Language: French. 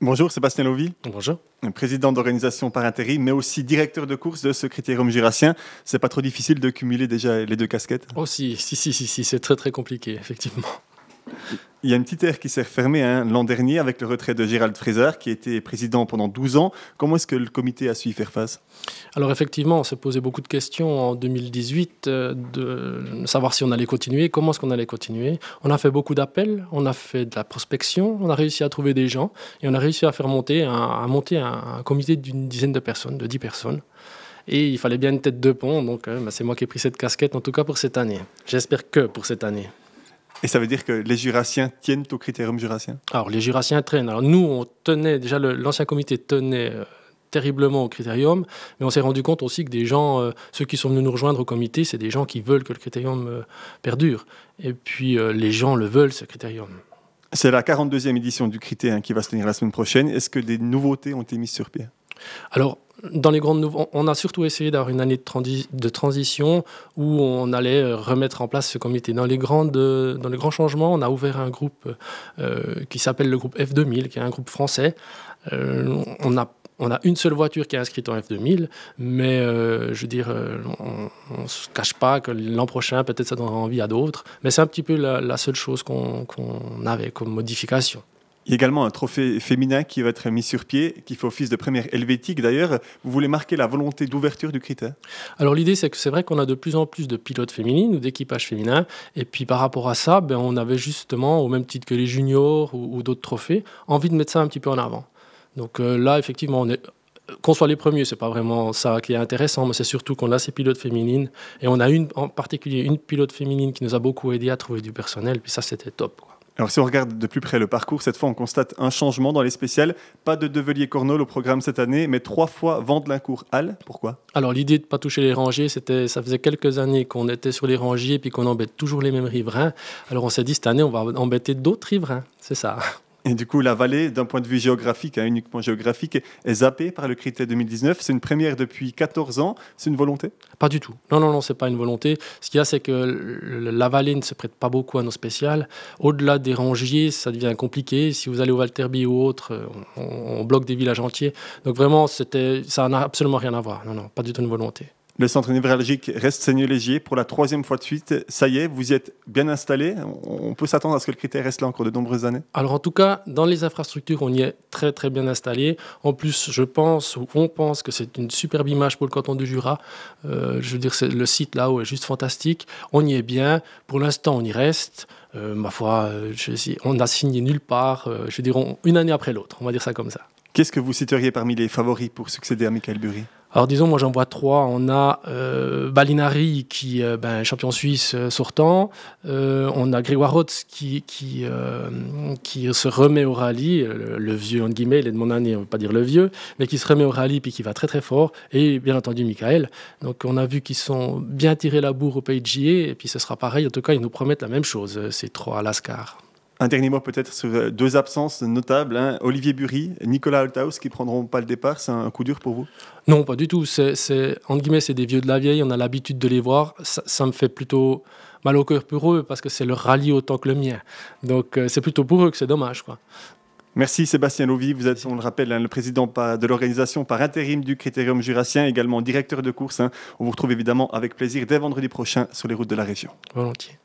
Bonjour Sébastien Lovy, Bonjour. président d'organisation par intérim, mais aussi directeur de course de ce critérium jurassien. C'est pas trop difficile de cumuler déjà les deux casquettes? Oh si, c'est très très compliqué, effectivement. Il y a une petite ère qui s'est refermée l'an dernier avec le retrait de Gérald Fraser, qui était président pendant 12 ans. Comment est-ce que le comité a su y faire face? Alors effectivement, on s'est posé beaucoup de questions en 2018 de savoir si on allait continuer, comment est-ce qu'on allait continuer. On a fait beaucoup d'appels, on a fait de la prospection, on a réussi à trouver des gens et on a réussi à faire monter un comité d'une dizaine de personnes, de 10 personnes. Et il fallait bien une tête de pont, donc c'est moi qui ai pris cette casquette, en tout cas pour cette année. J'espère que pour cette année. Et ça veut dire que les jurassiens tiennent au critérium jurassien? Alors les jurassiens traînent. Alors nous, on tenait, déjà l'ancien comité tenait terriblement au critérium, mais on s'est rendu compte aussi que des gens, ceux qui sont venus nous rejoindre au comité, c'est des gens qui veulent que le critérium perdure. Et puis les gens le veulent, ce critérium. C'est la 42e édition du critérium qui va se tenir la semaine prochaine. Est-ce que des nouveautés ont été mises sur pied? Alors, dans les grandes nouveautés, on a surtout essayé d'avoir une année de transition où on allait remettre en place ce comité. Dans les grands changements, on a ouvert un groupe qui s'appelle le groupe F2000, qui est un groupe français. On a une seule voiture qui est inscrite en F2000, mais on ne se cache pas que l'an prochain, peut-être ça donnera envie à d'autres. Mais c'est un petit peu la seule chose qu'on avait comme modification. Il y a également un trophée féminin qui va être mis sur pied, qui fait office de première helvétique. D'ailleurs, vous voulez marquer la volonté d'ouverture du critère? Alors l'idée, c'est que c'est vrai qu'on a de plus en plus de pilotes féminines ou d'équipages féminins. Et puis par rapport à ça, on avait justement, au même titre que les juniors ou d'autres trophées, envie de mettre ça un petit peu en avant. Donc là, effectivement, qu'on soit les premiers, c'est pas vraiment ça qui est intéressant, mais c'est surtout qu'on a ces pilotes féminines. Et on a en particulier une pilote féminine qui nous a beaucoup aidé à trouver du personnel. Puis ça, c'était top, quoi. Alors si on regarde de plus près le parcours, cette fois on constate un changement dans les spéciales. Pas de Develier-Cornol au programme cette année, mais 3 fois Vandelincourt-Halle. Pourquoi? Alors l'idée de ne pas toucher les rangiers, ça faisait quelques années qu'on était sur les rangiers et qu'on embête toujours les mêmes riverains. Alors on s'est dit cette année on va embêter d'autres riverains, c'est ça. Et du coup, la vallée, d'un point de vue géographique, uniquement géographique, est zappée par le critère 2019. C'est une première depuis 14 ans. C'est une volonté? Pas du tout. Non, c'est pas une volonté. Ce qu'il y a, c'est que la vallée ne se prête pas beaucoup à nos spéciales. Au-delà des rangiers, ça devient compliqué. Si vous allez au Valterby ou autre, on bloque des villages entiers. Donc vraiment, ça n'a absolument rien à voir. Non, pas du tout une volonté. Le centre névralgique reste Seigneur-Légier pour la 3e fois de suite. Ça y est, vous y êtes bien installé. On peut s'attendre à ce que le critère reste là encore de nombreuses années? Alors en tout cas, dans les infrastructures, on y est très très bien installé. En plus, on pense que c'est une superbe image pour le canton du Jura. Le site là-haut est juste fantastique. On y est bien. Pour l'instant, on y reste. Ma foi, on n'a signé nulle part. Une année après l'autre. On va dire ça comme ça. Qu'est-ce que vous citeriez parmi les favoris pour succéder à Michael Burry? Alors disons, moi j'en vois 3. On a Balinari qui est champion suisse sortant. On a Grégoire Rotz qui se remet au rallye, le vieux entre guillemets, il est de mon année, on ne veut pas dire le vieux, mais qui se remet au rallye puis qui va très très fort. Et bien entendu Michael. Donc on a vu qu'ils sont bien tirés la bourre au pays de Gier et puis ce sera pareil. En tout cas, ils nous promettent la même chose, ces 3 à Lascar. Un dernier mot peut-être sur 2 absences notables, Olivier Burry, Nicolas Holthaus qui ne prendront pas le départ. C'est un coup dur pour vous? Non, pas du tout. Entre guillemets, c'est des vieux de la vieille. On a l'habitude de les voir. Ça me fait plutôt mal au cœur pour eux parce que c'est leur rallye autant que le mien. Donc c'est plutôt pour eux que c'est dommage, quoi. Merci Sébastien Lovy, vous êtes, on le rappelle, le président de l'organisation par intérim du critérium jurassien, également directeur de course. On vous retrouve évidemment avec plaisir dès vendredi prochain sur les routes de la région. Volontiers.